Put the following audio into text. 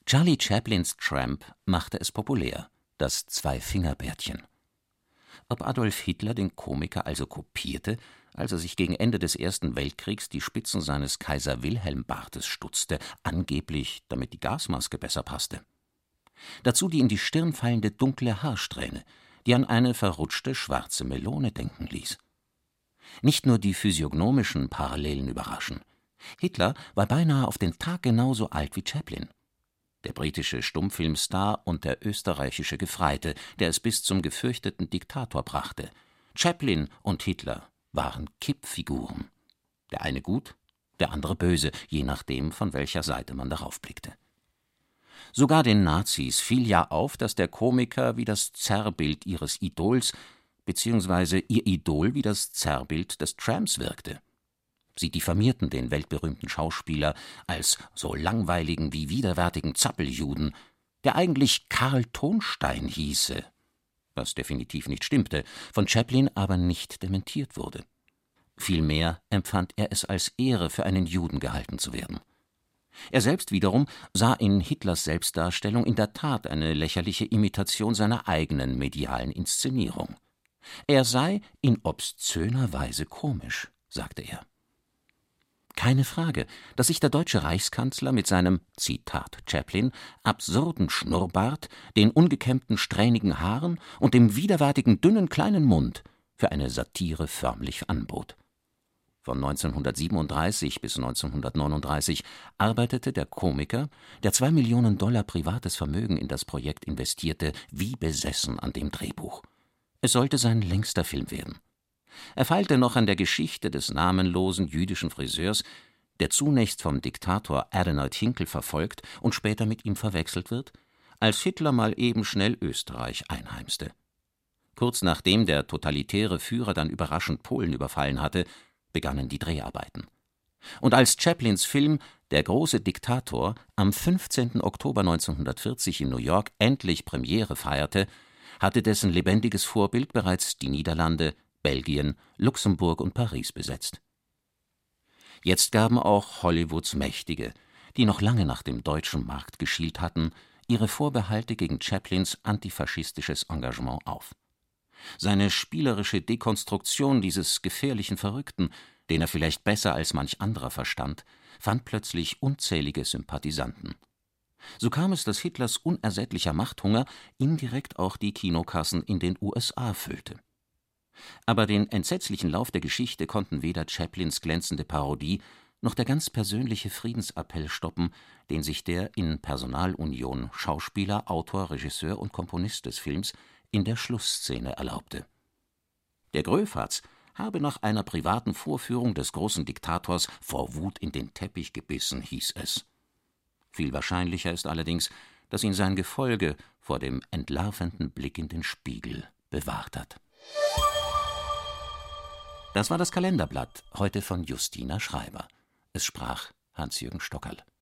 Charlie Chaplins Tramp machte es populär, das Zwei-Finger-Bärtchen. Ob Adolf Hitler den Komiker also kopierte, als er sich gegen Ende des Ersten Weltkriegs die Spitzen seines Kaiser-Wilhelm-Bartes stutzte, angeblich damit die Gasmaske besser passte. Dazu die in die Stirn fallende dunkle Haarsträhne, die an eine verrutschte schwarze Melone denken ließ. Nicht nur die physiognomischen Parallelen überraschen. Hitler war beinahe auf den Tag genauso alt wie Chaplin. Der britische Stummfilmstar und der österreichische Gefreite, der es bis zum gefürchteten Diktator brachte. Chaplin und Hitler waren Kippfiguren. Der eine gut, der andere böse, je nachdem, von welcher Seite man darauf blickte. Sogar den Nazis fiel ja auf, dass der Komiker wie das Zerrbild ihres Idols bzw. ihr Idol wie das Zerrbild des Tramps wirkte. Sie diffamierten den weltberühmten Schauspieler als so langweiligen wie widerwärtigen Zappeljuden, der eigentlich Karl Tonstein hieße, was definitiv nicht stimmte, von Chaplin aber nicht dementiert wurde. Vielmehr empfand er es als Ehre, für einen Juden gehalten zu werden. Er selbst wiederum sah in Hitlers Selbstdarstellung in der Tat eine lächerliche Imitation seiner eigenen medialen Inszenierung. Er sei in obszöner Weise komisch, sagte er. Keine Frage, dass sich der deutsche Reichskanzler mit seinem, Zitat Chaplin, absurden Schnurrbart, den ungekämmten strähnigen Haaren und dem widerwärtigen dünnen kleinen Mund für eine Satire förmlich anbot. Von 1937 bis 1939 arbeitete der Komiker, der $2 Millionen privates Vermögen in das Projekt investierte, wie besessen an dem Drehbuch. Es sollte sein längster Film werden. Er feilte noch an der Geschichte des namenlosen jüdischen Friseurs, der zunächst vom Diktator Adenoid Hinkel verfolgt und später mit ihm verwechselt wird, als Hitler mal eben schnell Österreich einheimste. Kurz nachdem der totalitäre Führer dann überraschend Polen überfallen hatte, begannen die Dreharbeiten. Und als Chaplins Film Der große Diktator am 15. Oktober 1940 in New York endlich Premiere feierte, hatte dessen lebendiges Vorbild bereits die Niederlande, Belgien, Luxemburg und Paris besetzt. Jetzt gaben auch Hollywoods Mächtige, die noch lange nach dem deutschen Markt geschielt hatten, ihre Vorbehalte gegen Chaplins antifaschistisches Engagement auf. Seine spielerische Dekonstruktion dieses gefährlichen Verrückten, den er vielleicht besser als manch anderer verstand, fand plötzlich unzählige Sympathisanten. So kam es, dass Hitlers unersättlicher Machthunger indirekt auch die Kinokassen in den USA füllte. Aber den entsetzlichen Lauf der Geschichte konnten weder Chaplins glänzende Parodie noch der ganz persönliche Friedensappell stoppen, den sich der in Personalunion Schauspieler, Autor, Regisseur und Komponist des Films in der Schlussszene erlaubte. Der Gröfatz habe nach einer privaten Vorführung des großen Diktators vor Wut in den Teppich gebissen, hieß es. Viel wahrscheinlicher ist allerdings, dass ihn sein Gefolge vor dem entlarvenden Blick in den Spiegel bewahrt hat. Das war das Kalenderblatt, heute von Justina Schreiber. Es sprach Hans-Jürgen Stockerl.